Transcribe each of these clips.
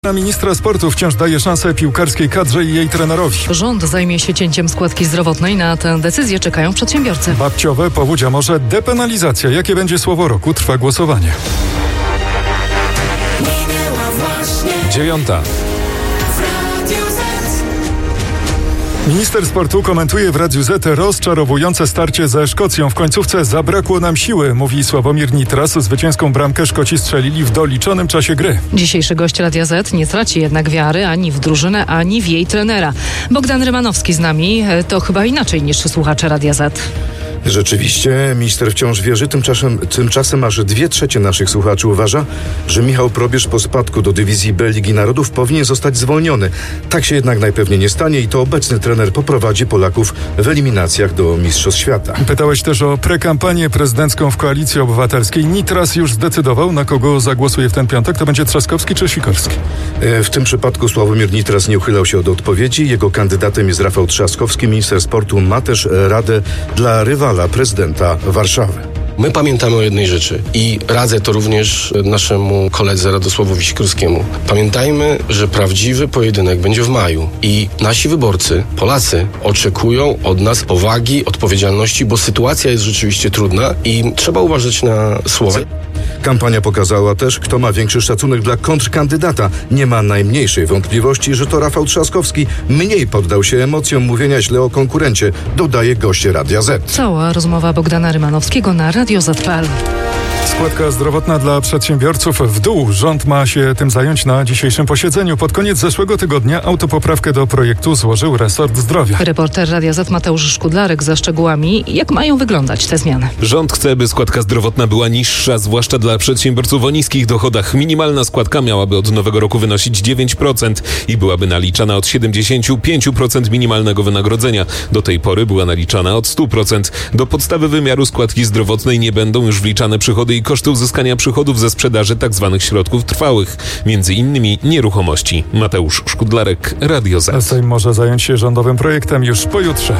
Ministra sportu wciąż daje szansę piłkarskiej kadrze i jej trenerowi. Rząd zajmie się cięciem składki zdrowotnej. Na tę decyzję czekają przedsiębiorcy. Babciowe, Powódź, a może depenalizacja? Jakie będzie słowo roku? Trwa głosowanie. 9:00. Minister sportu komentuje w Radiu Z rozczarowujące starcie ze Szkocją. W końcówce zabrakło nam siły, mówi Sławomir Nitras. Zwycięską bramkę Szkoci strzelili w doliczonym czasie gry. Dzisiejszy gość Radia Z nie traci jednak wiary ani w drużynę, ani w jej trenera. Bogdan Rymanowski z nami. To chyba inaczej niż słuchacze Radia Z. Rzeczywiście, minister wciąż wierzy. Tymczasem aż 2/3 naszych słuchaczy uważa, że Michał Probierz po spadku do dywizji B Ligi Narodów powinien zostać zwolniony. Tak się jednak najpewniej nie stanie i to obecny trener poprowadzi Polaków w eliminacjach do Mistrzostw Świata. Pytałeś też o prekampanię prezydencką w Koalicji Obywatelskiej. Nitras już zdecydował, na kogo zagłosuje w ten piątek. To będzie Trzaskowski czy Sikorski? W tym przypadku Sławomir Nitras nie uchylał się od odpowiedzi. Jego kandydatem jest Rafał Trzaskowski. Minister sportu ma też radę dla rywala prezydenta Warszawy. My pamiętamy o jednej rzeczy i radzę to również naszemu koledze Radosławowi Sikorskiemu. Pamiętajmy, że prawdziwy pojedynek będzie w maju i nasi wyborcy, Polacy, oczekują od nas powagi, odpowiedzialności, bo sytuacja jest rzeczywiście trudna i trzeba uważać na słowa. Kampania pokazała też, kto ma większy szacunek dla kontrkandydata. Nie ma najmniejszej wątpliwości, że to Rafał Trzaskowski mniej poddał się emocjom mówienia źle o konkurencie, dodaje gość Radia Z. Cała rozmowa Bogdana Rymanowskiego na Radio Z.pl. Składka zdrowotna dla przedsiębiorców w dół. Rząd ma się tym zająć na dzisiejszym posiedzeniu. Pod koniec zeszłego tygodnia autopoprawkę do projektu złożył resort zdrowia. Reporter Radia Z Mateusz Szkudlarek ze szczegółami. Jak mają wyglądać te zmiany? Rząd chce, by składka zdrowotna była niższa, zwłaszcza dla przedsiębiorców o niskich dochodach. Minimalna składka miałaby od nowego roku wynosić 9% i byłaby naliczana od 75% minimalnego wynagrodzenia. Do tej pory była naliczana od 100%. Do podstawy wymiaru składki zdrowotnej nie będą już wliczane przychody i koszty uzyskania przychodów ze sprzedaży tzw. środków trwałych, między innymi nieruchomości. Mateusz Szkudlarek, Radio Z. Sejm może zająć się rządowym projektem już pojutrze.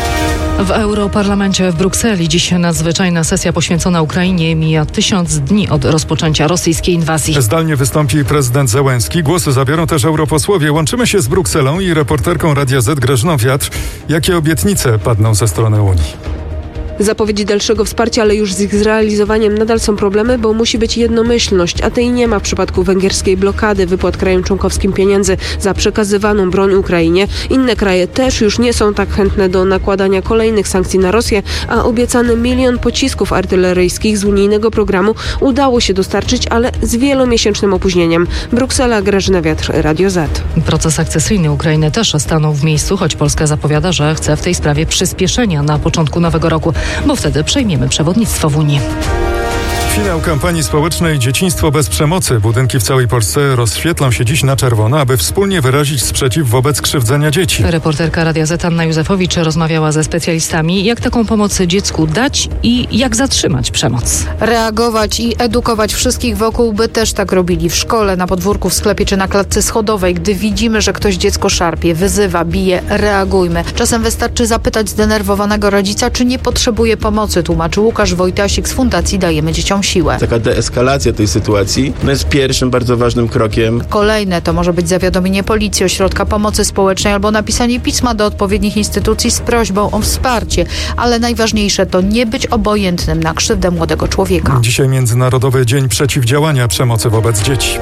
W Europarlamencie w Brukseli dziś nadzwyczajna sesja poświęcona Ukrainie. Mija 1000 dni od rozpoczęcia rosyjskiej inwazji. Zdalnie wystąpi prezydent Zełenski. Głosy zabiorą też europosłowie. Łączymy się z Brukselą i reporterką Radia Z Grażyną Wiatr. Jakie obietnice padną ze strony Unii? Zapowiedzi dalszego wsparcia, ale już z ich zrealizowaniem nadal są problemy, bo musi być jednomyślność, a tej nie ma w przypadku węgierskiej blokady wypłat krajom członkowskim pieniędzy za przekazywaną broń Ukrainie. Inne kraje też już nie są tak chętne do nakładania kolejnych sankcji na Rosję, a obiecany 1 milion pocisków artyleryjskich z unijnego programu udało się dostarczyć, ale z wielomiesięcznym opóźnieniem. Bruksela, Grażyna Wiatr, Radio Z. Proces akcesyjny Ukrainy też stanął w miejscu, choć Polska zapowiada, że chce w tej sprawie przyspieszenia na początku nowego roku, bo wtedy przejmiemy przewodnictwo w Unii. Finał kampanii społecznej Dzieciństwo bez przemocy. Budynki w całej Polsce rozświetlą się dziś na czerwono, aby wspólnie wyrazić sprzeciw wobec krzywdzenia dzieci. Reporterka Radia Z Anna Józefowicz rozmawiała ze specjalistami, jak taką pomoc dziecku dać i jak zatrzymać przemoc. Reagować i edukować wszystkich wokół, by też tak robili w szkole, na podwórku, w sklepie czy na klatce schodowej. Gdy widzimy, że ktoś dziecko szarpie, wyzywa, bije, reagujmy. Czasem wystarczy zapytać zdenerwowanego rodzica, czy nie potrzebuje pomocy, tłumaczy Łukasz Wojtasik z Fundacji Dajemy Dzieciom Siłę. Taka deeskalacja tej sytuacji jest pierwszym bardzo ważnym krokiem. Kolejne to może być zawiadomienie policji, ośrodka pomocy społecznej albo napisanie pisma do odpowiednich instytucji z prośbą o wsparcie. Ale najważniejsze to nie być obojętnym na krzywdę młodego człowieka. Dzisiaj Międzynarodowy Dzień Przeciwdziałania Przemocy wobec Dzieci.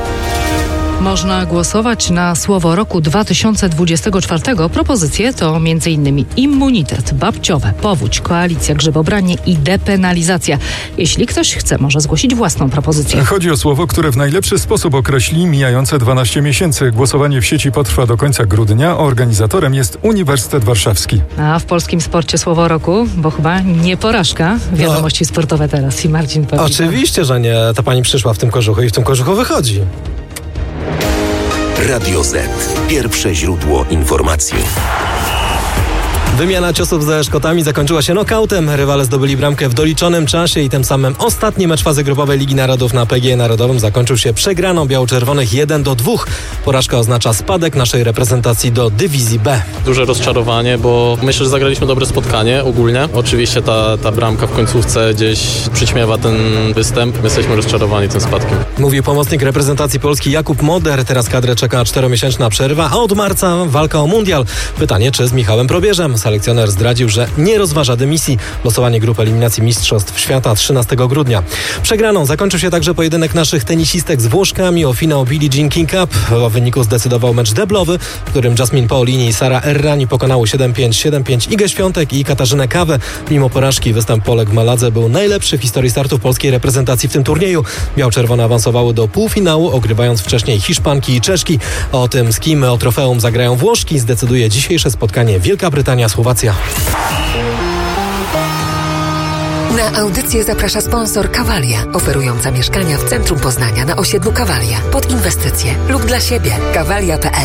Można głosować na słowo roku 2024. Propozycje to m.in. immunitet, babciowe, powódź, koalicja, grzybobranie i depenalizacja. Jeśli ktoś chce, może zgłosić własną propozycję. Chodzi o słowo, które w najlepszy sposób określi mijające 12 miesięcy. Głosowanie w sieci potrwa do końca grudnia. Organizatorem jest Uniwersytet Warszawski. A w polskim sporcie słowo roku, bo chyba nie porażka. Wiadomości sportowe teraz i Marcin Pawlik. Oczywiście, że nie. Ta pani przyszła w tym kożuchu i w tym kożuchu wychodzi. Radio Z. Pierwsze źródło informacji. Wymiana ciosów ze Szkotami zakończyła się nokautem. Rywale zdobyli bramkę w doliczonym czasie i tym samym ostatni mecz fazy grupowej Ligi Narodów na PGE Narodowym zakończył się przegraną biało-czerwonych 1-2. Porażka oznacza spadek naszej reprezentacji do dywizji B. Duże rozczarowanie, bo myślę, że zagraliśmy dobre spotkanie ogólnie. Oczywiście ta bramka w końcówce gdzieś przyćmiewa ten występ. Jesteśmy rozczarowani tym spadkiem. Mówi pomocnik reprezentacji Polski Jakub Moder. Teraz kadrę czeka 4-miesięczna przerwa, a od marca walka o mundial. Pytanie, czy z Michałem Probierzem. Selekcjoner zdradził, że nie rozważa dymisji. Losowanie grup eliminacji Mistrzostw Świata 13 grudnia. Przegraną zakończył się także pojedynek naszych tenisistek z Włoszkami o finał Billie Jean King Cup. O wyniku zdecydował mecz deblowy, w którym Jasmine Paolini i Sara Errani pokonały 7-5 Igę Świątek i Katarzynę Kawę. Mimo porażki występ Polek w Maladze był najlepszy w historii startów polskiej reprezentacji w tym turnieju. Biał-czerwone awansowały do półfinału, ogrywając wcześniej Hiszpanki i Czeszki. O tym, z kim o trofeum zagrają Włoszki, zdecyduje dzisiejsze spotkanie Wielka Brytania-Słowacja. Na audycję zaprasza sponsor Kawalia, oferująca mieszkania w centrum Poznania na osiedlu Kawalia. Pod inwestycje lub dla siebie. Kawalia.pl.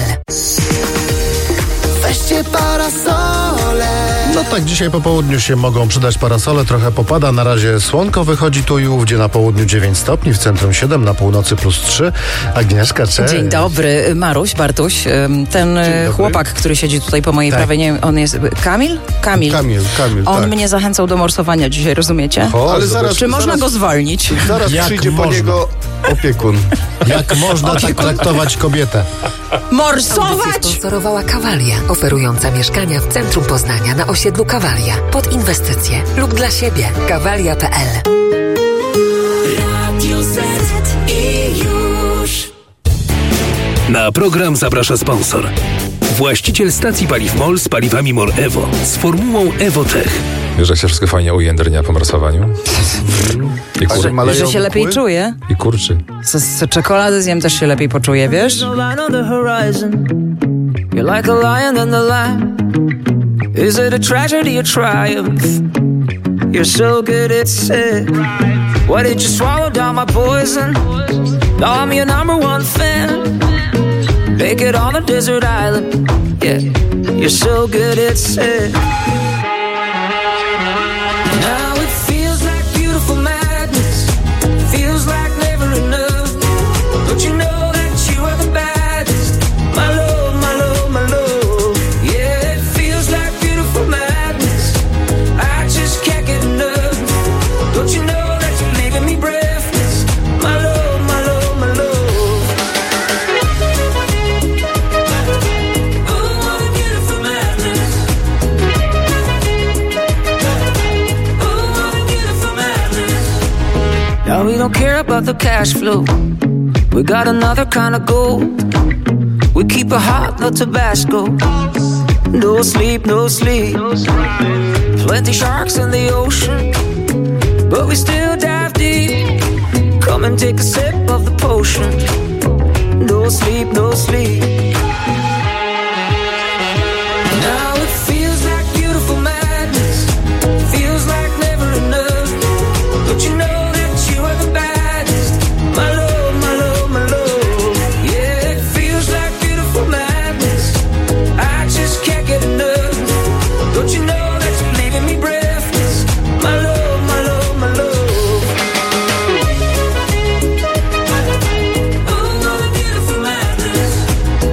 Weźcie parasole. No tak, dzisiaj po południu się mogą przydać parasole, trochę popada, na razie słonko wychodzi tu i ówdzie, na południu 9 stopni, w centrum 7, na północy +3. Agnieszka, cześć. Dzień dobry, Maruś, Bartuś, ten chłopak, który siedzi tutaj po mojej prawej, nie wiem, on jest Kamil? Kamil, on tak. mnie zachęcał do morsowania dzisiaj, rozumiecie? Ale zaraz, czy można go zwolnić? Zaraz przyjdzie po niego opiekun. Jak można tak traktować kobietę? Morsować? Sponsorowała Kawalia, oferująca mieszkania w centrum Poznania na osiedlu Kawalia. Pod inwestycje lub dla siebie. Kawalia.pl. Radio Z i już. Na program zaprasza sponsor. Właściciel stacji paliw MOL z paliwami MOL EVO z formułą EVOTECH. Wiesz, jak się wszystko fajnie ujędrnia po morsowaniu? Że się lepiej czuje? I kurczy. Z czekolady zjem też się lepiej poczuje, wiesz? You're like a lion in the lamb. Is it a tragedy or triumph? You're so good at sick. Why did you swallow down my poison? Now I'm your #1 fan. Make it on a desert island. Yeah, you're so good at sick. Now it feels like beautiful madness. Feels like never enough. Don't you know that you are the baddest? My love, my love, my love. Yeah, it feels like beautiful madness. I just can't get enough. Don't you know that you're leaving me breathless? My love, my love, my love. Oh, what a beautiful madness. Oh, what a beautiful madness. Now we don't care about the cash flow. We got another kind of gold. We keep it hot, no Tabasco. No sleep, no sleep. Plenty sharks in the ocean, but we still dive deep. Come and take a sip of the potion. No sleep, no sleep. Now it feels like beautiful madness. Feels like never enough. Don't you know that you are the baddest? My love, my love, my love. Yeah, it feels like beautiful madness. I just can't get enough. Don't you know that you're leaving me breathless? My love, my love, my love. Oh, what a beautiful madness.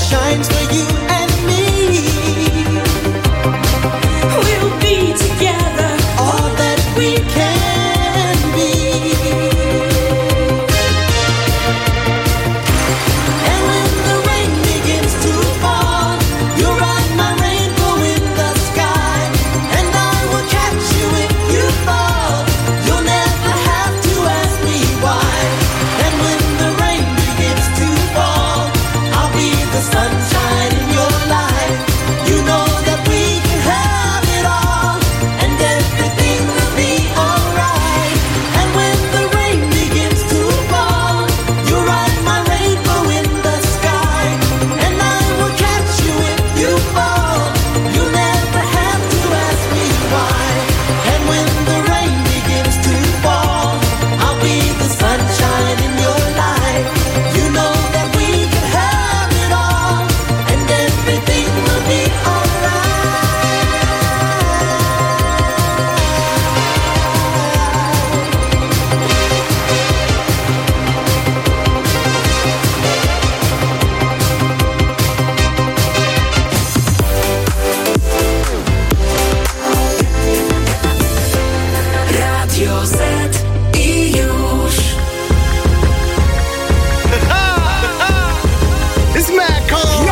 shines for you and me. We'll be together, all that we can be. And when the rain begins to fall, you'll ride my rainbow in the sky, and I will catch you if you fall. You'll never have to ask me why. And when the rain begins to fall, I'll be the sunshine in your life. You know that we can have it all, and everything will be alright. And when the rain begins to fall, you'll ride my rainbow in the sky, and I will catch you if you fall. You'll never have to ask me why. And when the rain begins to fall, I'll be the sunshine in your life. You know that we can have it all, and everything will be alright. Radio Z i już. It's mad cold.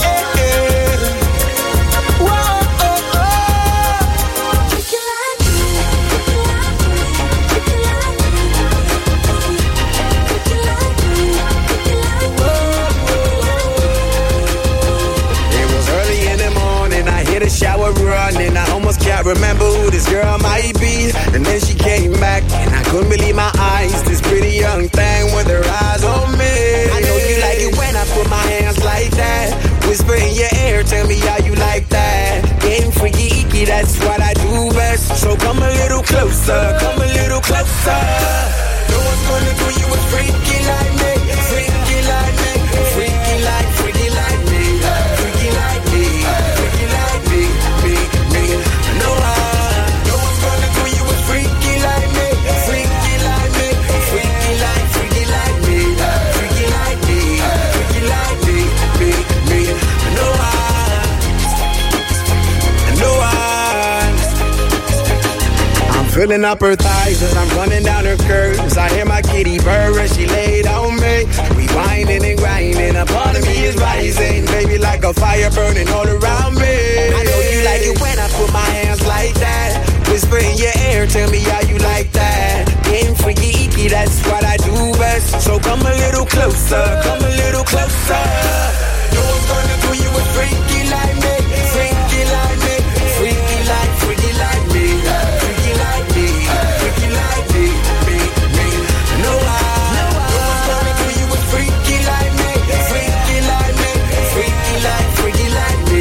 It was early in the morning, I hit a shower running. I almost can't remember who this girl might be. And then she came back, and I couldn't believe my eyes. This pretty young thing with her eyes on me. I know you like it when I put my hands like that. Whisper in your ear, tell me how you like that. Getting freaky, icky, that's what I do best. So come a little closer, come a little closer. No one's gonna do you a freaky like me, freaky like me, freaky like me, freaky like me, freaky like me. No one's gonna do you a freaky like me, freaky like me, freaky like me, freaky like me, me. No one. I'm filling up her thighs as I'm running down her curves. I hear my kitty purr as she laid on me. We whining and grinding, a part of me is rising. Baby, like a fire burning all around me. I know you like it when I put my hands like that. Whisper in your ear, tell me how you like that. Getting freaky, icky, that's what I do best. So come a little closer, come a little closer. No one's gonna do you a freaky like me, freaky like me, freaky like me, freaky like me, freaky like me. No one's gonna do you a freaky like me, freaky like me, freaky like me, freaky like me,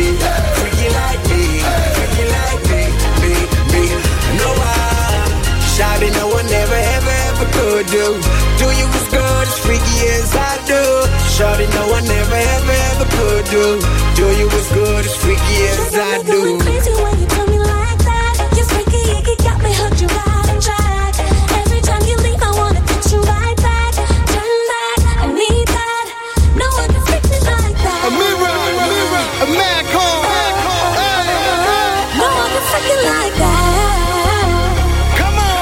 me. No one, shawty, no one ever could do you as good, as freaky as I do. Shawty, no one ever could do you as good, as freaky as I do. Crazy when you tell me like that. You're freaky, you got me hooked, you right on track. Every time you leave, I wanna text you right back. Turn back, I need that. No one can freak me like that. A mirror, a mad call. No one can freak you like that. Come on.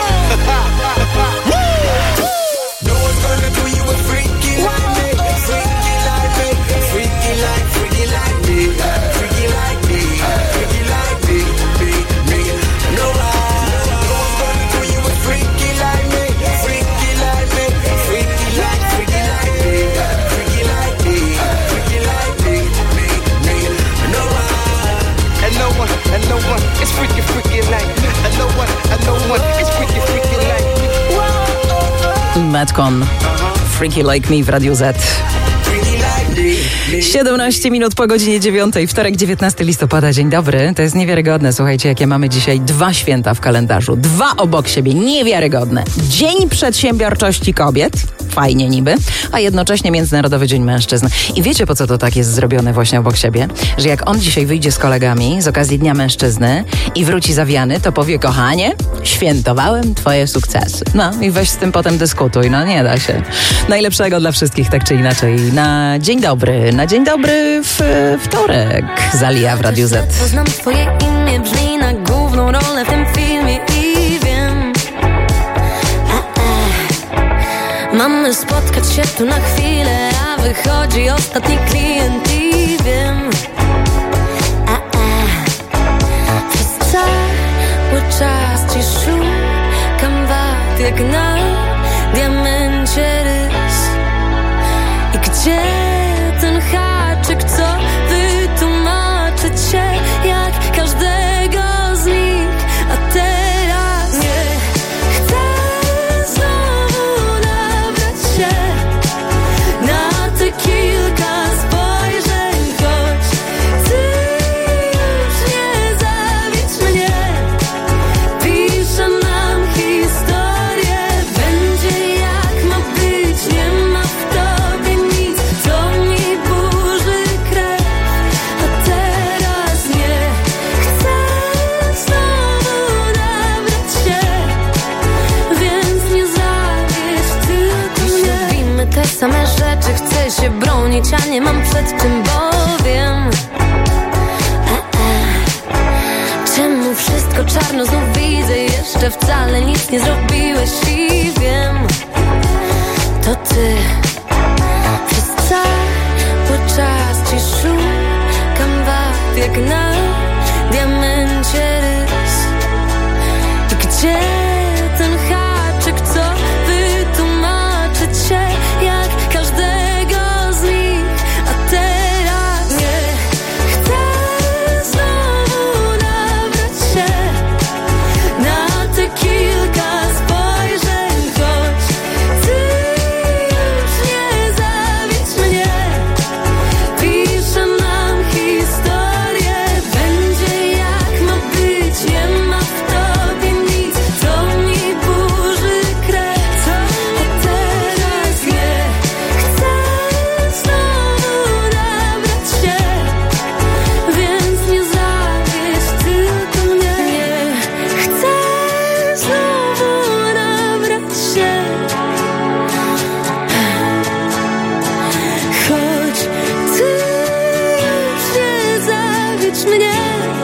No one's gonna do you a freaky like me, freaky like me, freaky like me, freaky like me, freaky like me. No one's gonna do you a freaky like me, freaky like me, freaky like me, freaky like me. No one, and no one, it's freaky like me. And no one, it's freaky like me. Madcon, Freaky Like Me w Radiu Z. 17 minut po godzinie 9, wtorek 19 listopada, dzień dobry. To jest niewiarygodne, słuchajcie, jakie mamy dzisiaj 2 święta w kalendarzu. 2 obok siebie, niewiarygodne. Dzień Przedsiębiorczości Kobiet, fajnie niby, a jednocześnie Międzynarodowy Dzień Mężczyzn. I wiecie, po co to tak jest zrobione właśnie obok siebie? Że jak on dzisiaj wyjdzie z kolegami z okazji Dnia Mężczyzny i wróci zawiany, to powie: kochanie, świętowałem twoje sukcesy. No i weź z tym potem dyskutuj, no nie da się. Najlepszego dla wszystkich, tak czy inaczej. Na dzień dobry, Joanna. Dzień dobry w wtorek. Zalia w Radiu Z. Poznam twoje imię, brzmi na główną rolę w tym filmie i wiem. Mamy spotkać się tu na chwilę, a wychodzi ostatni klient i wiem. Przez cały czas ci szukam wad jak na diamencie rys. I gdzie ten haczyk, co wytłumaczy cię jak każdego z nich. A teraz nie chcę znowu nabrać się na te kilka spojrzeń, choć ty już nie zawiedź mnie. Piszę nam historię, będzie jak ma być, nie ma w tobie nic, co mi burzy krew. A teraz nie chcę znowu nabrać się, więc nie zawiedź tylko mnie. Robimy te same rzeczy, chcę się bronić, a nie mam przed czym, bo wiem. Czemu wszystko czarno znów widzę, jeszcze wcale nic nie zrobiłeś i wiem. To ty. Przez cały czas ci szukam wad jak na diamencie rys. I gdzie ten haczyk, co wytłumaczy cię jak każdego z nich. A teraz nie chcę znowu nabrać się na te kilka spojrzeń, choć ty już nie zawiedź mnie. Piszę nam historię, będzie jak ma być, nie ma w tobie nic, co mi burzy krew. A teraz nie chcę znowu nabrać się, więc nie zawiedź tylko mnie. Nie chcę znowu nabrać się, choć ty już nie zawiedź mnie.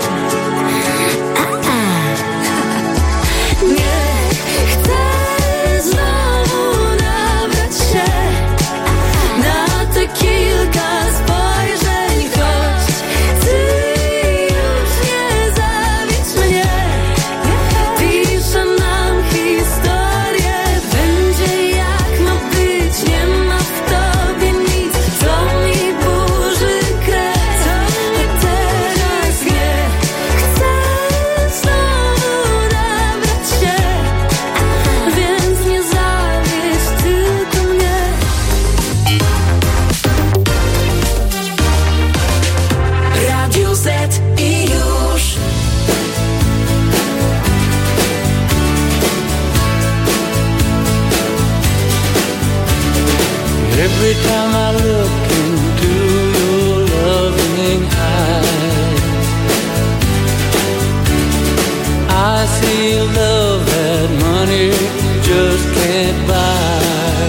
Nie chcę znowu nabrać się na te kilka spojrzeń, choć ty już nie zawiedź mnie. Piszę nam historię, będzie jak ma być, nie ma w tobie nic, co mi burzy krew. A teraz nie chcę znowu nabrać się, więc nie zawiedź tylko mnie. Radio Z i już. Every time I look into your loving eyes, I see a love that money just can't buy.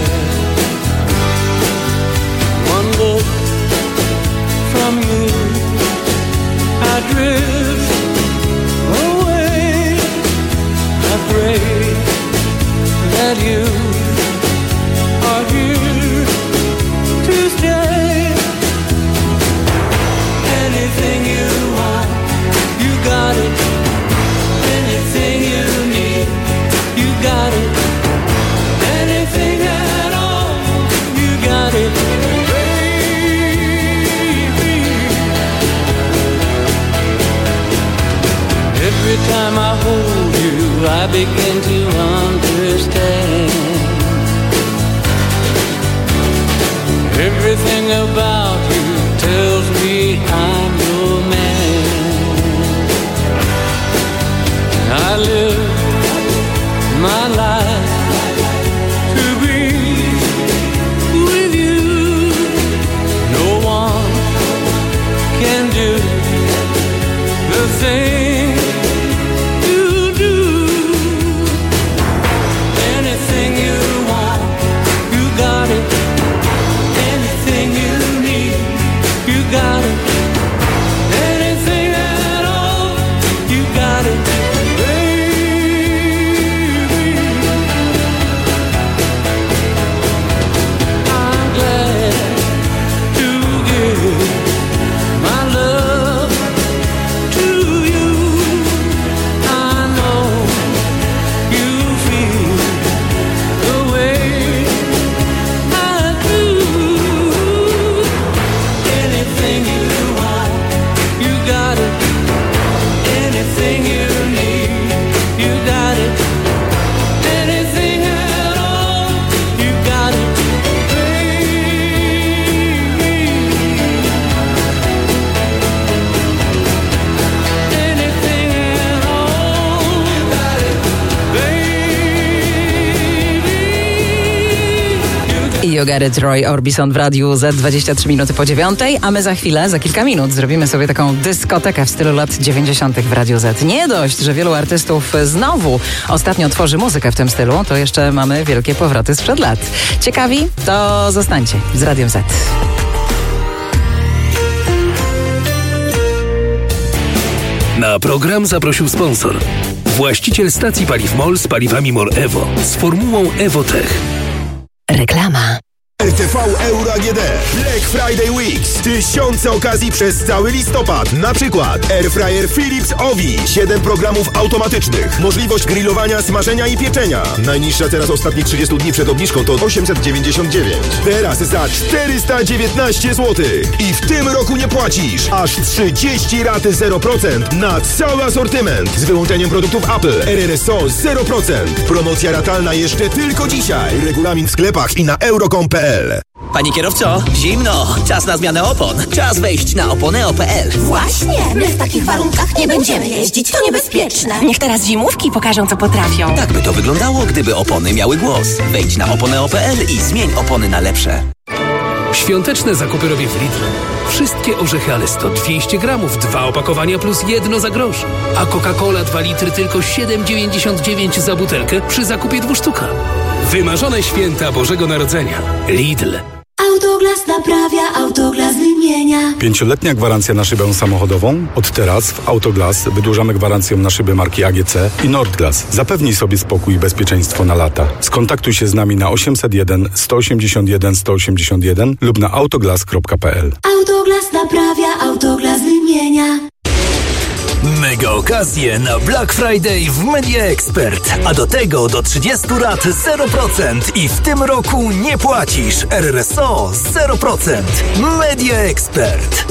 One look from you, I drift away. I pray that you are here to stay. Anything you want, you got it. Anything you need, you got it. Anything at all, you got it, baby. Every time I hold you, I begin to understand. Everything about you tells me I'm your man. I live my life to be with you. No one can do the thing you do. Anything you want, you got it. Anything you need. You Got It, Roy Orbison w Radiu Z, 23 minuty po 9, a my za chwilę, za kilka minut zrobimy sobie taką dyskotekę w stylu lat 90. w Radiu Z. Nie dość, że wielu artystów znowu ostatnio tworzy muzykę w tym stylu, to jeszcze mamy wielkie powroty sprzed lat. Ciekawi? To zostańcie z Radiem Z. Na program zaprosił sponsor. Właściciel stacji paliw MOL z paliwami MOL EVO z formułą EVOTECH. Reklama. RTV Euro AGD Black Friday Weeks. Tysiące okazji przez cały listopad. Na przykład Airfryer Philips Ovi. 7 programów automatycznych. Możliwość grillowania, smażenia i pieczenia. Najniższa teraz ostatnich 30 dni przed obniżką to 899. Teraz za 419 zł. I w tym roku nie płacisz. Aż 30 raty 0% na cały asortyment. Z wyłączeniem produktów Apple. RRSO 0%. Promocja ratalna jeszcze tylko dzisiaj. Regulamin w sklepach i na euro.com.pl. Panie kierowco, zimno, czas na zmianę opon. Czas wejść na oponeo.pl. Właśnie, my w takich warunkach nie będziemy jeździć, to niebezpieczne. Niech teraz zimówki pokażą, co potrafią. Tak by to wyglądało, gdyby opony miały głos. Wejdź na oponeo.pl i zmień opony na lepsze. Świąteczne zakupy robię w Lidlu. Wszystkie orzechy Alesto 200 gramów, 2 opakowania plus 1 za grosz. A Coca-Cola 2 litry tylko 7,99 za butelkę przy zakupie 2 sztuka. Wymarzone święta Bożego Narodzenia. Lidl. Autoglas naprawia, Autoglas wymienia. 5-letnia gwarancja na szybę samochodową? Od teraz w Autoglas wydłużamy gwarancję na szyby marki AGC i Nordglas. Zapewnij sobie spokój i bezpieczeństwo na lata. Skontaktuj się z nami na 801 181 181 lub na autoglas.pl. Autoglas naprawia, Autoglas wymienia. Mega okazje na Black Friday w Media Expert. A do tego do 30 rat 0% i w tym roku nie płacisz. RRSO 0%. Media Expert.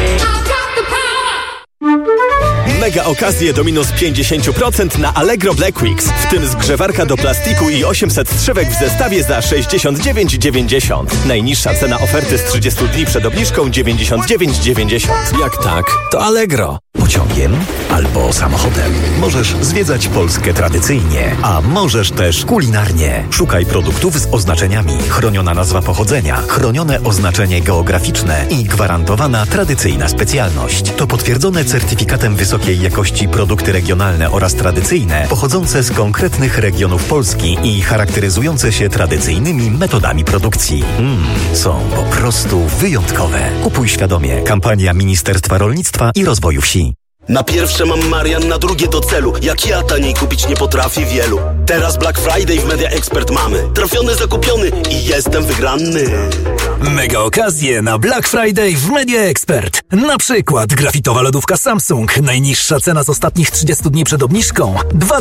Mega okazje do minus 50% na Allegro Black Weeks. W tym zgrzewarka do plastiku i 800 strzywek w zestawie za 69,90. Najniższa cena oferty z 30 dni przed obniżką 99,90. Jak tak, to Allegro. Pociągiem albo samochodem. Możesz zwiedzać Polskę tradycyjnie, a możesz też kulinarnie. Szukaj produktów z oznaczeniami. Chroniona nazwa pochodzenia, chronione oznaczenie geograficzne i gwarantowana tradycyjna specjalność. To potwierdzone certyfikatem wysokiej jakości produkty regionalne oraz tradycyjne, pochodzące z konkretnych regionów Polski i charakteryzujące się tradycyjnymi metodami produkcji. Są po prostu wyjątkowe. Kupuj świadomie. Kampania Ministerstwa Rolnictwa i Rozwoju Wsi. Na pierwsze mam Marian, na drugie do celu. Jak ja taniej kupić nie potrafi wielu. Teraz Black Friday w Media Expert mamy. Trafiony, zakupiony i jestem wygrany. Mega okazje na Black Friday w Media Expert. Na przykład grafitowa lodówka Samsung. Najniższa cena z ostatnich 30 dni przed obniżką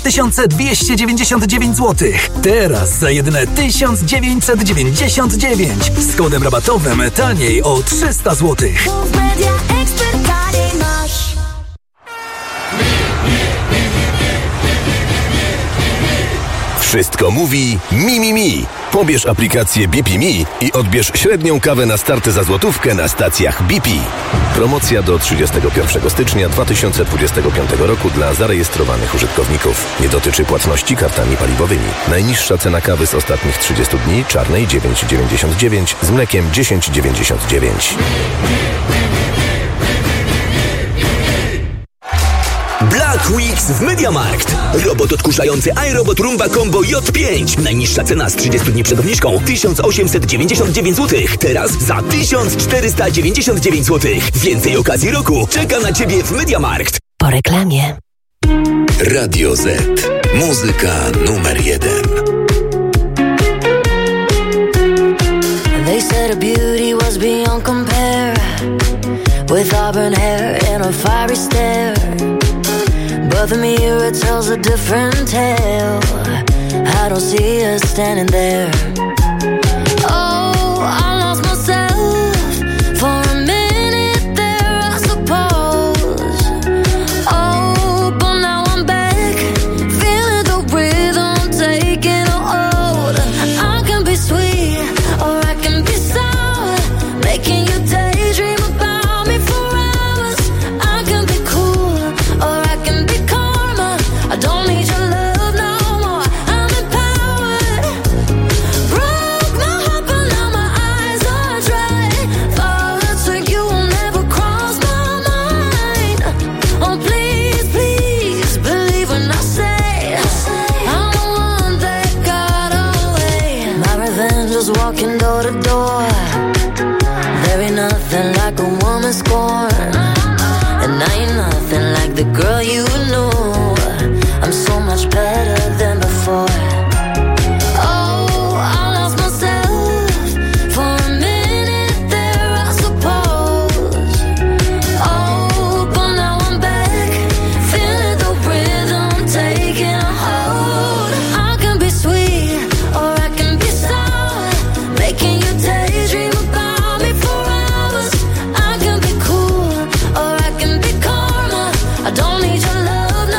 2299 zł. Teraz za jedyne 1999. Z kodem rabatowym taniej o 300 zł. Media Expert taniej masz. Wszystko mówi Mi. Pobierz aplikację BP Mi i odbierz średnią kawę na starty za złotówkę na stacjach BP. Promocja do 31 stycznia 2025 roku dla zarejestrowanych użytkowników. Nie dotyczy płatności kartami paliwowymi. Najniższa cena kawy z ostatnich 30 dni, czarnej 9,99, z mlekiem 10,99. Black Weeks w MediaMarkt. Robot odkurzający iRobot Roomba Combo J5. Najniższa cena z 30 dni przed obniżką 1899 zł. Teraz za 1499 zł. Więcej okazji roku czeka na Ciebie w MediaMarkt. Po reklamie. Radio Z. Muzyka numer 1. They said her beauty was beyond compare, with auburn hair and a fiery stare. But the mirror tells a different tale. I don't see her standing there. Oh, I lost myself for a minute there, I suppose. Oh, but now I'm back, feeling the rhythm taking a hold. I can be sweet or I can be sour, making you daydream about me for hours. I can be cool or I can be karma. I don't need your love no more, I'm empowered. Broke my heart but now woman scorn. And I ain't nothing like the girl you knew. I'm so much better than before. I don't need your love.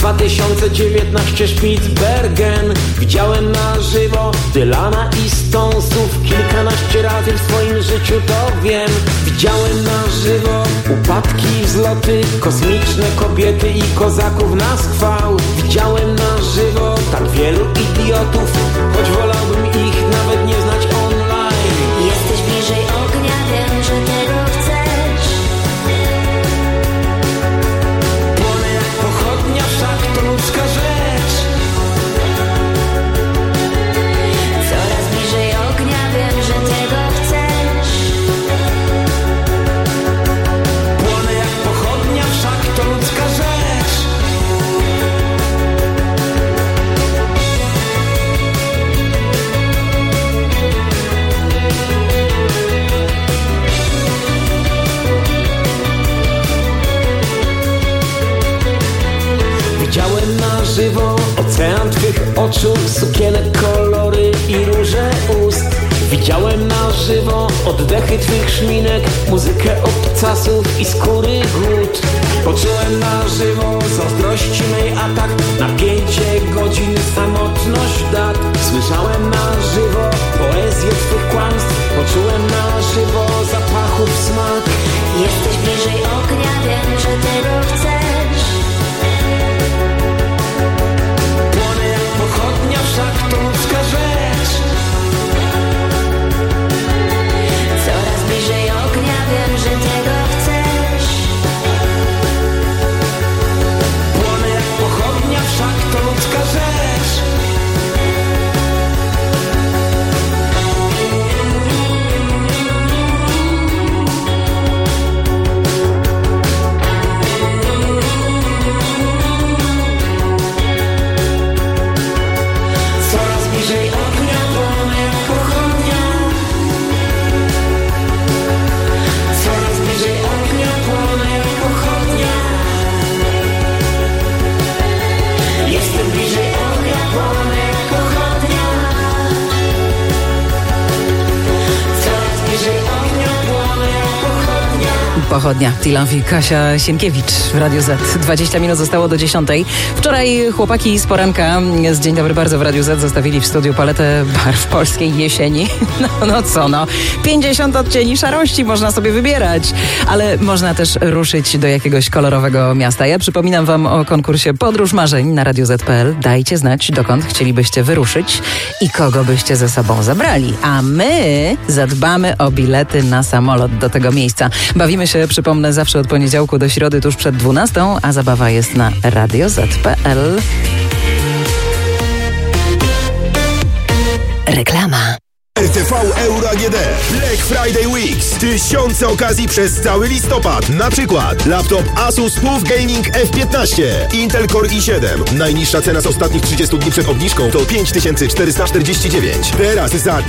2019 Spitsbergen. Widziałem na żywo Dylana i Stonesów kilkanaście razy w swoim życiu, to wiem. Widziałem na żywo upadki, wzloty, kosmiczne kobiety i kozaków na schwał. Widziałem na żywo tak wielu idiotów, choć wolałbym ich nawet nie znać online. Jesteś bliżej ognia, wiem, że tego chcesz. Płonę jak pochodnia, wszak to ludzka rzecz. Coraz bliżej ognia, wiem, że tego chcesz. Płonę jak pochodnia, wszak to ludzka rzecz. Widziałem na żywo ocean twych oczu, sukienek, kolory i róże ust. Widziałem na żywo oddechy twych szminek, muzykę obcasów i skóry głód. Poczułem na żywo zazdrości mej atak, napięcie godzin, samotność dat. Słyszałem na żywo poezję twych kłamstw, poczułem na żywo zapachów smak. Jesteś bliżej ognia, wiem, że tego chcesz. Płonę jak pochodnia, wszak to ludzka rzecz. Coraz bliżej ognia, wiem, że tego chcesz. Płonę jak pochodnia, wszak to ludzka rzecz. Coraz bliżej ognia, płonę jak pochodnia. Coraz bliżej ognia, płonę jak pochodnia. Jestem bliżej ognia, płonę jak pochodnia. Coraz bliżej ognia, płonę jak pochodnia. Pochodnia, Tilanfi, Kasia Sienkiewicz w Radiu Z. 20 minut zostało do 10. Wczoraj chłopaki z poranka z Dzień Dobry Bardzo w Radiu Z zostawili w studiu paletę barw polskiej jesieni. No co no, 50 odcieni szarości można sobie wybierać, ale można też ruszyć do jakiegoś kolorowego miasta. Ja przypominam wam o konkursie Podróż Marzeń na radioz.pl. Dajcie znać, dokąd chcielibyście wyruszyć i kogo byście ze sobą zabrali. A my zadbamy o bilety na samolot do tego miejsca. Bawimy się, przypomnę, zawsze od poniedziałku do środy tuż przed 12, a zabawa jest na radioz.pl. Reklama. RTV Euro AGD. Black Friday Weeks. Tysiące okazji przez cały listopad. Na przykład laptop Asus TUF Gaming F15, Intel Core i7. Najniższa cena z ostatnich 30 dni przed obniżką to 5449. Teraz za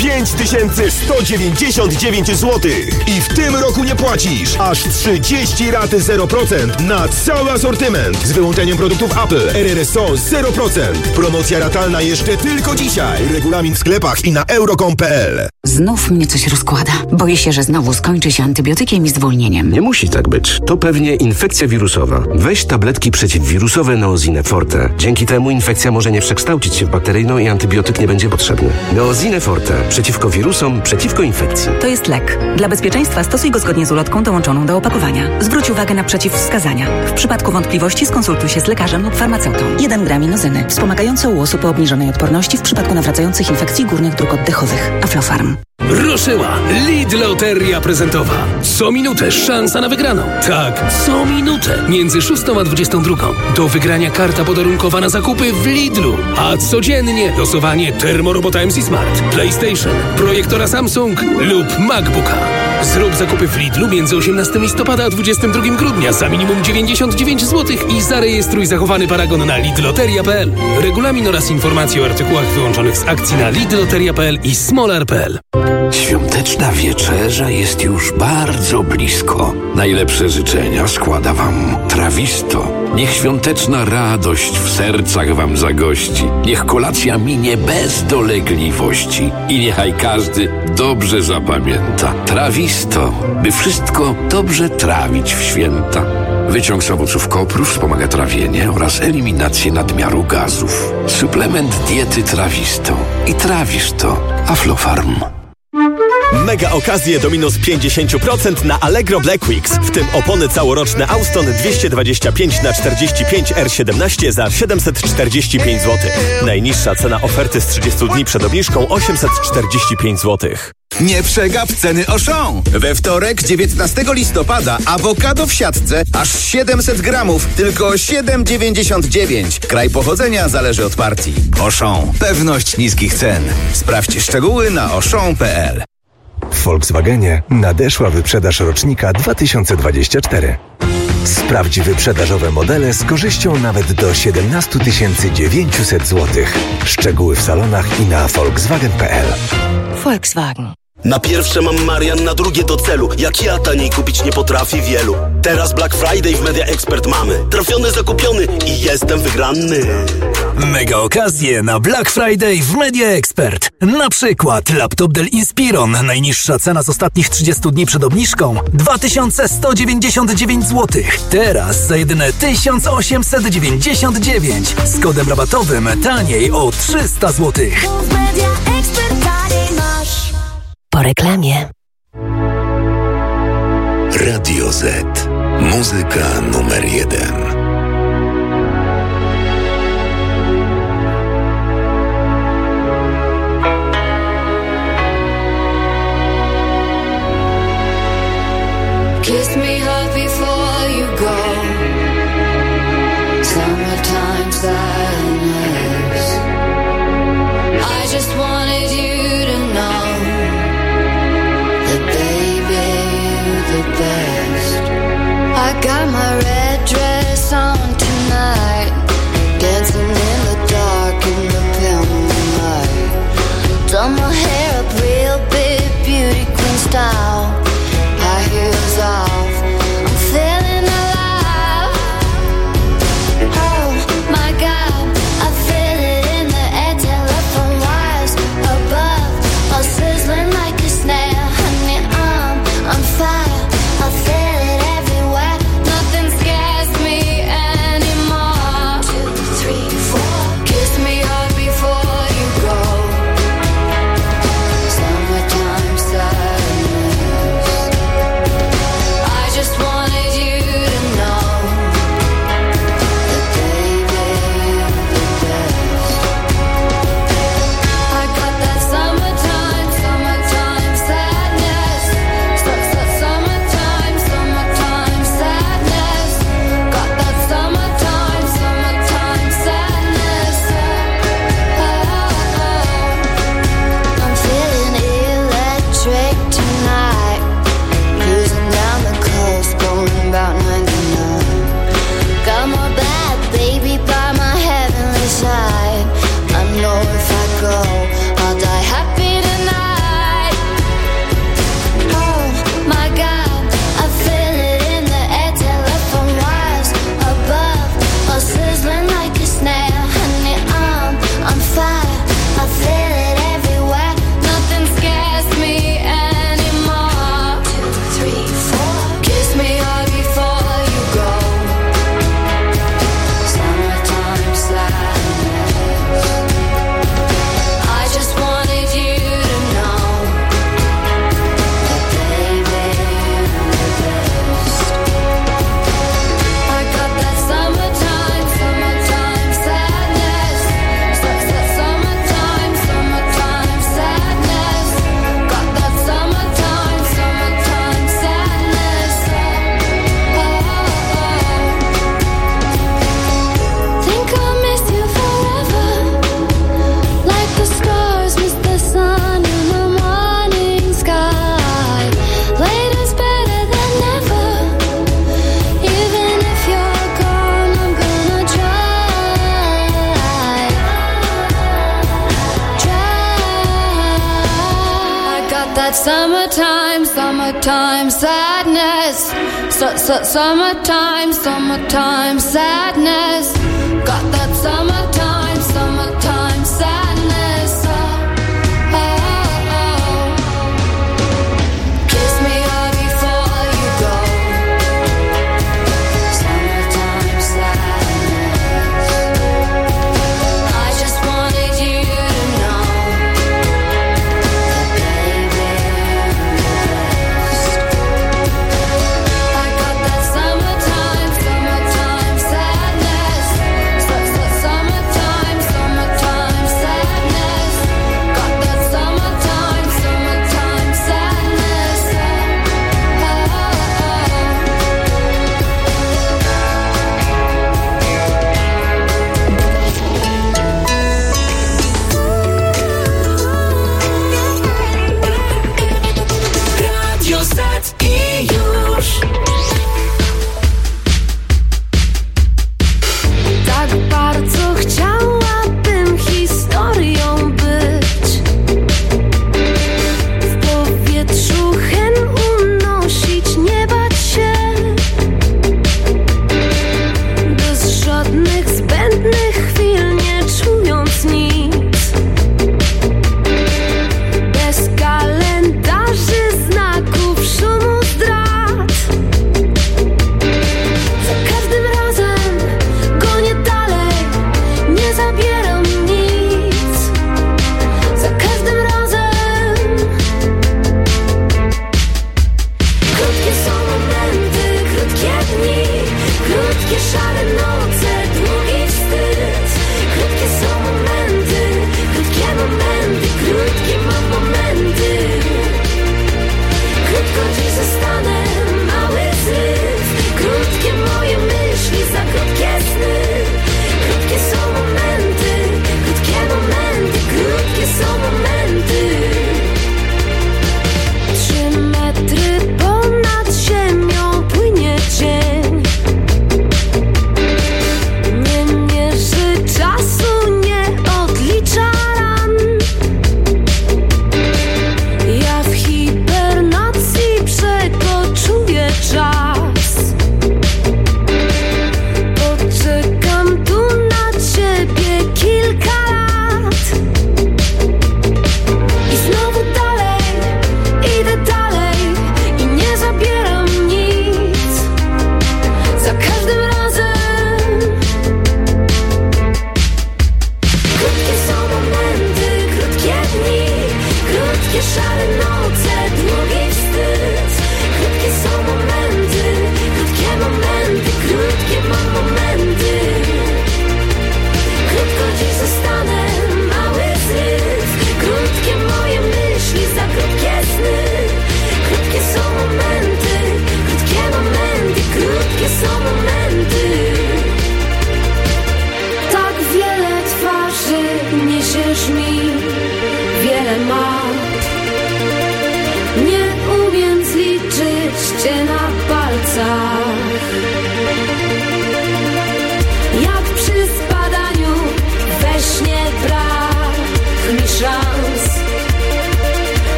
5199 zł. I w tym roku nie płacisz. Aż 30 rat 0% na cały asortyment. Z wyłączeniem produktów Apple. RRSO 0%. Promocja ratalna jeszcze tylko dzisiaj. Regulamin w sklepach i na euro.com.pl. Znów mnie coś rozkłada. Boję się, że znowu skończy się antybiotykiem i zwolnieniem. Nie musi tak być. To pewnie infekcja wirusowa. Weź tabletki przeciwwirusowe Neozine Forte. Dzięki temu infekcja może nie przekształcić się w bakteryjną i antybiotyk nie będzie potrzebny. Neozine Forte. Przeciwko wirusom, przeciwko infekcji. To jest lek. Dla bezpieczeństwa stosuj go zgodnie z ulotką dołączoną do opakowania. Zwróć uwagę na przeciwwskazania. W przypadku wątpliwości skonsultuj się z lekarzem lub farmaceutą. 1 gram inozyny. Wspomagające u osób o obniżonej odporności w przypadku nawracających infekcji górnych dróg oddechowych. Aflofarm. Ruszyła Lidl Loteria Prezentowa. Co minutę szansa na wygraną. Tak, co minutę. Między 6 a 22. Do wygrania karta podarunkowa na zakupy w Lidlu. A codziennie losowanie termorobota MC Smart, PlayStation, projektora Samsung lub MacBooka. Zrób zakupy w Lidlu między 18 listopada a 22 grudnia za minimum 99 zł i zarejestruj zachowany paragon na lidloteria.pl. Regulamin oraz informacje o artykułach wyłączonych z akcji na lidloteria.pl i smolar.pl. Świąteczna wieczerza jest już bardzo blisko. Najlepsze życzenia składa wam Trawisto. Niech świąteczna radość w sercach wam zagości. Niech kolacja minie bez dolegliwości. I niechaj każdy dobrze zapamięta. Trawisto, by wszystko dobrze trawić w święta. Wyciąg z owoców kopru wspomaga trawienie oraz eliminację nadmiaru gazów. Suplement diety Trawisto. I trawisz to. Aflofarm. Mega okazje do minus 50% na Allegro Black Weeks. W tym opony całoroczne Auston 225/45 R17 za 745 zł. Najniższa cena oferty z 30 dni przed obniżką 845 zł. Nie przegap ceny Auchan. We wtorek, 19 listopada, awokado w siatce aż 700 gramów, tylko 7,99. Kraj pochodzenia zależy od partii. Auchan. Pewność niskich cen. Sprawdź szczegóły na auchan.pl. W Volkswagenie nadeszła wyprzedaż rocznika 2024. Sprawdź wyprzedażowe modele z korzyścią nawet do 17 900 zł. Szczegóły w salonach i na volkswagen.pl. Volkswagen. Na pierwsze mam Marian, na drugie do celu. Jak ja taniej kupić nie potrafi wielu. Teraz Black Friday w Media Expert mamy. Trafiony, zakupiony i jestem wygrany. Mega okazje na Black Friday w Media Expert. Na przykład laptop Dell Inspiron. Najniższa cena z ostatnich 30 dni przed obniżką 2199 zł. Teraz za jedyne 1899. Z kodem rabatowym taniej o 300 zł. Po reklamie. Radio Z. Muzyka numer 1. Kiss me hard before you go. Summertime sadness. I just wanted you to know that baby, you're the best. I got my red dress on tonight, dancing in the dark in the pale moonlight. Done my hair up real big, beauty queen style. High heels off, I'm feeling alive. Oh my God, I feel it in the air, telephone wires above, all sizzling like a snail. Honey, I'm fire, I feel it everywhere. Nothing scares me anymore. 2, 3, 4, kiss me hard before you go. Summertime sadness. I just wanted you to know that baby, you're the best. I got that summertime sadness. Summertime sadness. Got that summertime sadness. I'm feeling electric tonight. Cruising down the coast, going about 99. Got my bad baby by my heavenly side. I know if I go, I'll die happy tonight. Oh my God, I feel it in the air, telephone wires above, all sizzling like a snail. Honey, I'm fire, I feel it everywhere. Nothing scares me anymore. 2, 3, 4, kiss me hard before you go. Summertime sadness. I just wanted you to know that baby, you're the best. I got that summertime sadness. Summertime sadness. Got that summertime sadness. Think I'll miss you forever, like the stars miss the sun in the morning sky. Later's better than never. Even if you're gone, I'm gonna try. I got that summertime sadness. Summertime sadness. Got that summertime sadness. Kiss me hard before you go.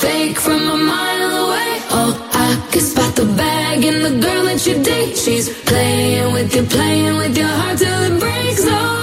fake from a mile away. Oh, I can spot the bag in the girl that you date. She's playing with your heart till it breaks. Oh,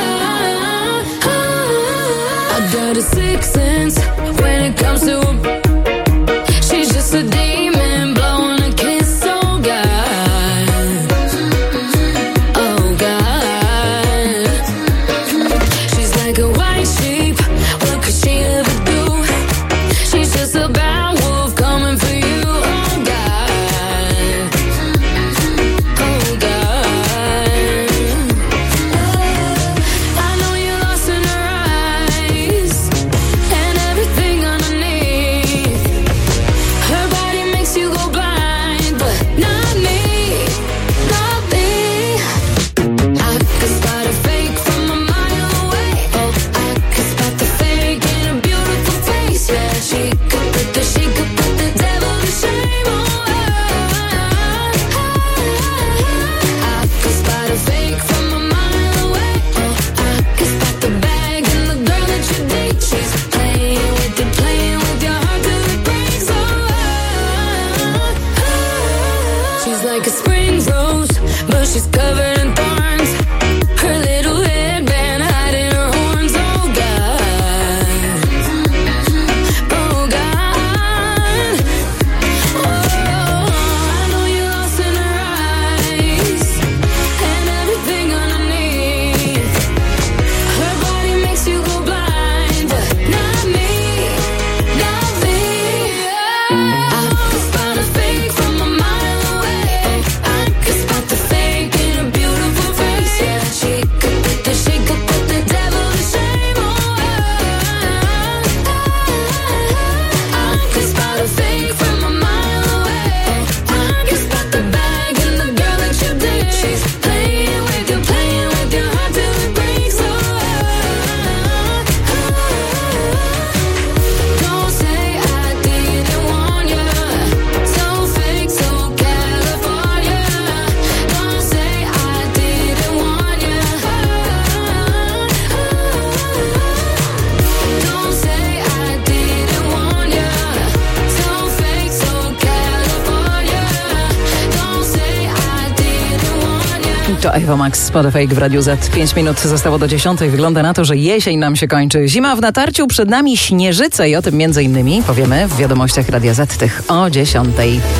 I got a sixth sense when it comes to she's just a demon blowing a kiss. Oh God, oh God. She's like a white sheep. What could she ever do? She's just a bad wolf coming for you. Oh God, oh God. I know you're lost in her eyes and everything underneath. Her body makes you go blind, but not me, not me. I could spot a fake from a mile away. Oh, I could spot the fake in a beautiful face. Yeah, she could put the devil to shame. Oh, I could spot a fake from a mile away. Oh, I could spot the bag in the girl that you date. She's playing with your heart till it breaks. Oh, she's like a spring rose, but she's covered in thorns. Her little headband hiding her horns. Oh God, oh God. Oh, I know you're lost in her eyes and everything underneath. Her body makes you go blind, but not me, not me. I could spot a fake from a mile away. I could spot the fake in a beautiful face. Yeah, she could put the devil to shame. Oh, I could spot a fake from a mile away. I could spot the bag in the girl that you date. She's playing with your heart till it breaks. Don't say I didn't warn you. So fake, so California. Don't say I didn't warn you. Don't say I didn't warn you. So fake, so California. Don't say I didn't warn you. To Eva Max z Fake w Radiu Z. 5 minut zostało do 10. Wygląda na to, że jesień nam się kończy. Zima w natarciu, przed nami śnieżyce i o tym między innymi powiemy w wiadomościach Radia Z tych o 10.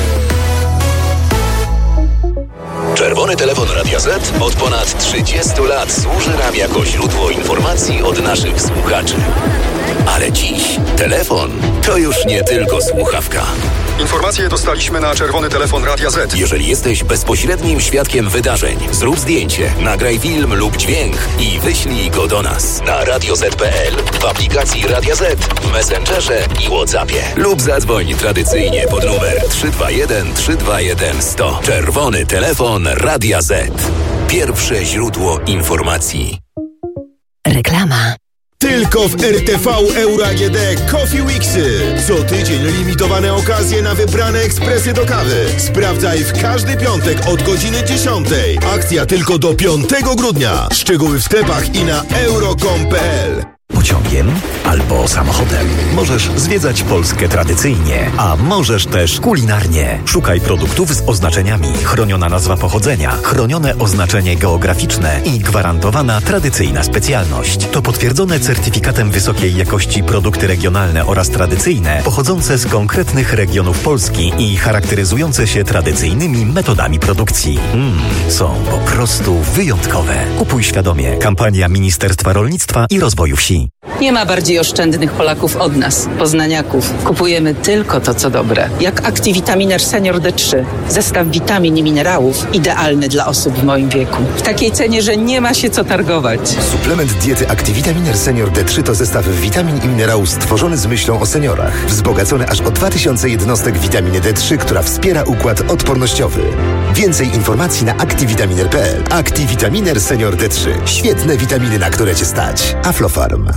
Czerwony telefon Radia Z od ponad 30 lat służy nam jako źródło informacji od naszych słuchaczy. Ale dziś telefon to już nie tylko słuchawka. Informacje dostaliśmy na czerwony telefon Radia Z. Jeżeli jesteś bezpośrednim świadkiem wydarzeń, zrób zdjęcie, nagraj film lub dźwięk i wyślij go do nas na radioz.pl, w aplikacji Radia Z, w Messengerze i WhatsAppie. Lub zadzwoń tradycyjnie pod numer 321 321 100. Czerwony telefon Radia Z. Pierwsze źródło informacji. Reklama. Tylko w RTV Euro AGD Coffee Weeksy. Co tydzień limitowane okazje na wybrane ekspresy do kawy. Sprawdzaj w każdy piątek od godziny 10. Akcja tylko do 5 grudnia. Szczegóły w sklepach i na euro.com.pl. Pociągiem albo samochodem. Możesz zwiedzać Polskę tradycyjnie, a możesz też kulinarnie. Szukaj produktów z oznaczeniami chroniona nazwa pochodzenia, chronione oznaczenie geograficzne i gwarantowana tradycyjna specjalność. To potwierdzone certyfikatem wysokiej jakości produkty regionalne oraz tradycyjne, pochodzące z konkretnych regionów Polski i charakteryzujące się tradycyjnymi metodami produkcji. Są po prostu wyjątkowe. Kupuj świadomie. Kampania Ministerstwa Rolnictwa i Rozwoju Wsi. Nie ma bardziej oszczędnych Polaków od nas, poznaniaków. Kupujemy tylko to, co dobre. Jak Activitaminer Senior D3. Zestaw witamin i minerałów idealny dla osób w moim wieku. W takiej cenie, że nie ma się co targować. Suplement diety Activitaminer Senior D3 to zestaw witamin i minerałów stworzony z myślą o seniorach. Wzbogacony aż o 2000 jednostek witaminy D3, która wspiera układ odpornościowy. Więcej informacji na activitaminer.pl. Activitaminer Senior D3. Świetne witaminy, na które Cię stać. Aflofarm.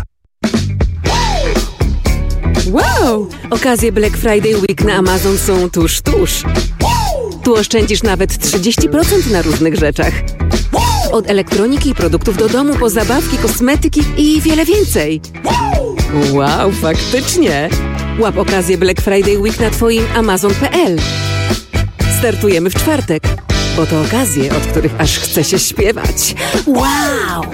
Wow! Okazje Black Friday Week na Amazon są tuż. Tu oszczędzisz nawet 30% na różnych rzeczach. Od elektroniki i produktów do domu, po zabawki, kosmetyki i wiele więcej. Wow, faktycznie! Łap okazję Black Friday Week na Twoim Amazon.pl. Startujemy w czwartek, bo to okazje, od których aż chce się śpiewać. Wow!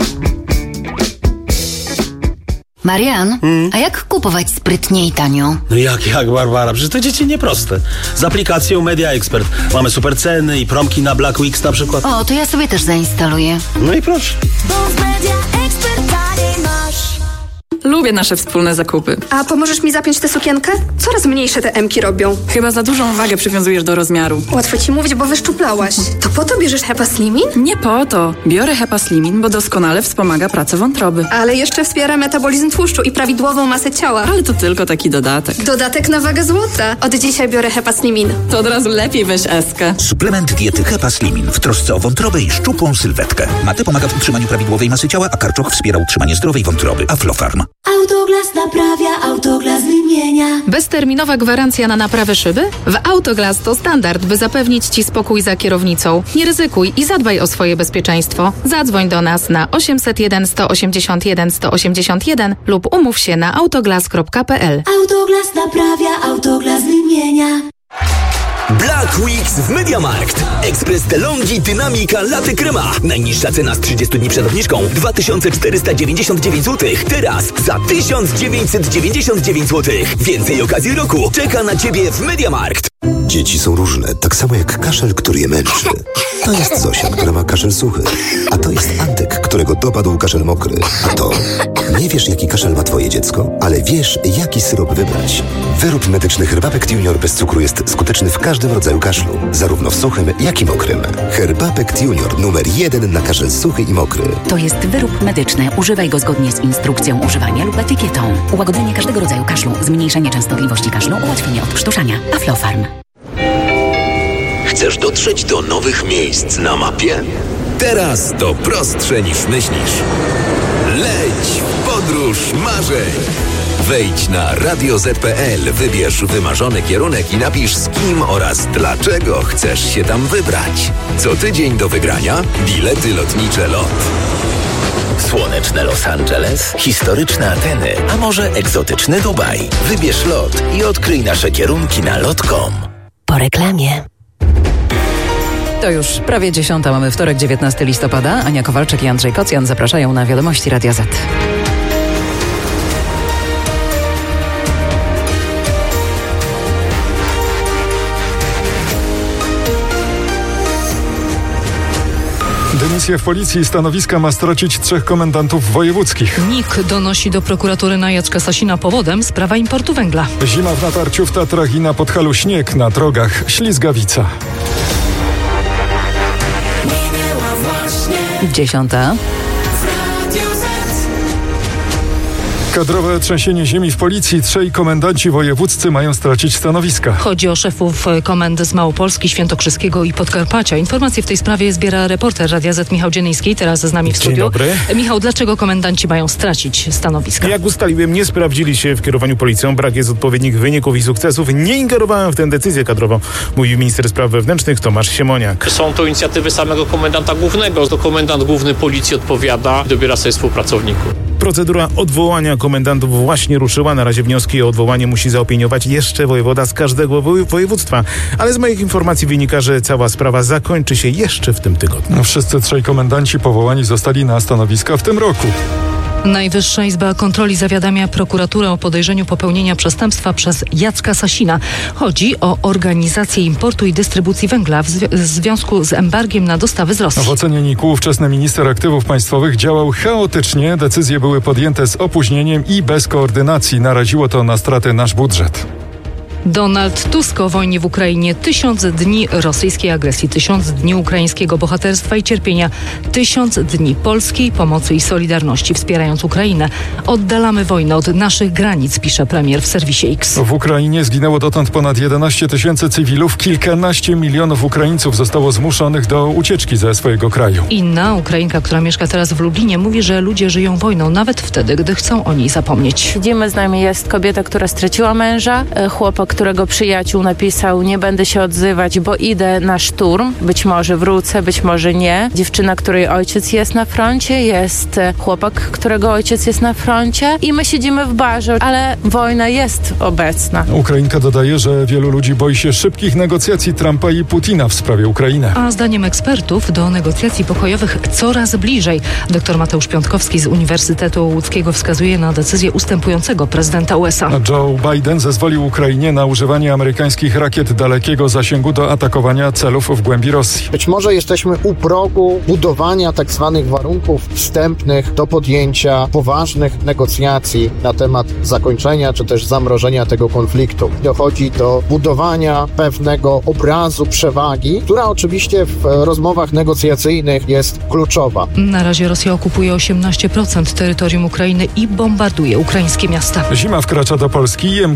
Marian, a jak kupować sprytnie i tanio? No jak, Barbara? Przecież to dzieci nieproste. Z aplikacją Media Expert mamy super ceny i promki na Black Weeks na przykład. O, to ja sobie też zainstaluję. No i proszę. Bo w Media Expert taniej masz. Lubię nasze wspólne zakupy. A pomożesz mi zapiąć tę sukienkę? Coraz mniejsze te emki robią. Chyba za dużą wagę przywiązujesz do rozmiaru. Łatwo ci mówić, bo wyszczuplałaś. To po to bierzesz Hepa Slimin? Nie po to. Biorę Hepa Slimin, bo doskonale wspomaga pracę wątroby. Ale jeszcze wspiera metabolizm tłuszczu i prawidłową masę ciała. Ale to tylko taki dodatek. Dodatek na wagę złota. Od dzisiaj biorę Hepa Slimin. To od razu lepiej weź Eskę. Suplement diety Hepa Slimin w trosce o wątrobę i szczupłą sylwetkę. Mate pomaga w utrzymaniu prawidłowej masy ciała, a karczoch wspiera utrzymanie zdrowej wątroby. Aflofarm. Autoglas naprawia, Autoglas wymienia. Bezterminowa gwarancja na naprawę szyby? W Autoglas to standard, by zapewnić Ci spokój za kierownicą. Nie ryzykuj i zadbaj o swoje bezpieczeństwo. Zadzwoń do nas na 801 181 181 lub umów się na autoglas.pl. Autoglas naprawia, Autoglas wymienia. Black Weeks w MediaMarkt. Ekspres DeLonghi Dynamika Latte Crema. Najniższa cena z 30 dni przed obniżką 2499 zł. Teraz za 1999 zł. Więcej okazji roku czeka na Ciebie w MediaMarkt. Dzieci są różne, tak samo jak kaszel, który je męczy. To jest Zosia, która ma kaszel suchy. A to jest Antek, którego dopadł kaszel mokry. A to... Nie wiesz, jaki kaszel ma twoje dziecko, ale wiesz, jaki syrop wybrać. Wyrób medyczny Herbapekt Junior bez cukru jest skuteczny w każdym rodzaju kaszlu. Zarówno w suchym, jak i mokrym. Herbapekt Junior numer 1 na kaszel suchy i mokry. To jest wyrób medyczny. Używaj go zgodnie z instrukcją używania lub etykietą. Ułagodzenie każdego rodzaju kaszlu, zmniejszenie częstotliwości kaszlu, ułatwienie odkrztuszania. Aflofarm. Chcesz dotrzeć do nowych miejsc na mapie? Teraz to prostsze niż myślisz. Leć w podróż marzeń. Wejdź na radioz.pl, wybierz wymarzony kierunek i napisz z kim oraz dlaczego chcesz się tam wybrać. Co tydzień do wygrania bilety lotnicze LOT. Słoneczne Los Angeles, historyczne Ateny, a może egzotyczny Dubaj. Wybierz LOT i odkryj nasze kierunki na lot.com. Po reklamie. To już prawie 10. Mamy wtorek, 19 listopada. Ania Kowalczyk i Andrzej Kocjan zapraszają na Wiadomości Radia Z. Dymisję w policji. Stanowiska ma stracić 3 komendantów wojewódzkich. NIK donosi do prokuratury na Jacka Sasina powodem sprawa importu węgla. Zima w natarciu w Tatrach i na Podhalu śnieg, na drogach ślizgawica. 10. Kadrowe trzęsienie ziemi w policji. 3 komendanci wojewódzcy mają stracić stanowiska. Chodzi o szefów komend z Małopolski, Świętokrzyskiego i Podkarpacia. Informacje w tej sprawie zbiera reporter Radia Z Michał Dziennyjski, teraz z nami w studiu. Dzień dobry. Michał, dlaczego komendanci mają stracić stanowiska? Jak ustaliłem, nie sprawdzili się w kierowaniu policją. Brak jest odpowiednich wyników i sukcesów. Nie ingerowałem w tę decyzję kadrową, mówił minister spraw wewnętrznych Tomasz Siemoniak. Są to inicjatywy samego komendanta głównego. To komendant główny policji odpowiada, dobiera sobie współpracowników. Procedura odwołania komendantów właśnie ruszyła. Na razie wnioski o odwołanie musi zaopiniować jeszcze wojewoda z każdego województwa. Ale z moich informacji wynika, że cała sprawa zakończy się jeszcze w tym tygodniu. Wszyscy 3 komendanci powołani zostali na stanowiska w tym roku. Najwyższa Izba Kontroli zawiadamia prokuraturę o podejrzeniu popełnienia przestępstwa przez Jacka Sasina. Chodzi o organizację importu i dystrybucji węgla w związku z embargiem na dostawy z Rosji. W ocenie NIK-u ówczesny minister aktywów państwowych działał chaotycznie. Decyzje były podjęte z opóźnieniem i bez koordynacji. Naraziło to na straty nasz budżet. Donald Tusk o wojnie w Ukrainie. 1000 dni rosyjskiej agresji, 1000 dni ukraińskiego bohaterstwa i cierpienia, 1000 dni polskiej pomocy i solidarności wspierając Ukrainę. Oddalamy wojnę od naszych granic, pisze premier w serwisie X. W Ukrainie zginęło dotąd ponad 11 000 cywilów. Kilkanaście milionów Ukraińców zostało zmuszonych do ucieczki ze swojego kraju. Inna Ukrainka, która mieszka teraz w Lublinie, mówi, że ludzie żyją wojną nawet wtedy, gdy chcą o niej zapomnieć. Siedzimy, z nami jest kobieta, która straciła męża, chłopak, którego przyjaciół napisał: nie będę się odzywać, bo idę na szturm. Być może wrócę, być może nie. Dziewczyna, której ojciec jest na froncie, jest chłopak, którego ojciec jest na froncie i my siedzimy w barze, ale wojna jest obecna. Ukrainka dodaje, że wielu ludzi boi się szybkich negocjacji Trumpa i Putina w sprawie Ukrainy. A zdaniem ekspertów do negocjacji pokojowych coraz bliżej. Dr Mateusz Piątkowski z Uniwersytetu Łódzkiego wskazuje na decyzję ustępującego prezydenta USA. Joe Biden zezwolił Ukrainie na używanie amerykańskich rakiet dalekiego zasięgu do atakowania celów w głębi Rosji. Być może jesteśmy u progu budowania tak zwanych warunków wstępnych do podjęcia poważnych negocjacji na temat zakończenia czy też zamrożenia tego konfliktu. Dochodzi do budowania pewnego obrazu przewagi, która oczywiście w rozmowach negocjacyjnych jest kluczowa. Na razie Rosja okupuje 18% terytorium Ukrainy i bombarduje ukraińskie miasta. Zima wkracza do Polski.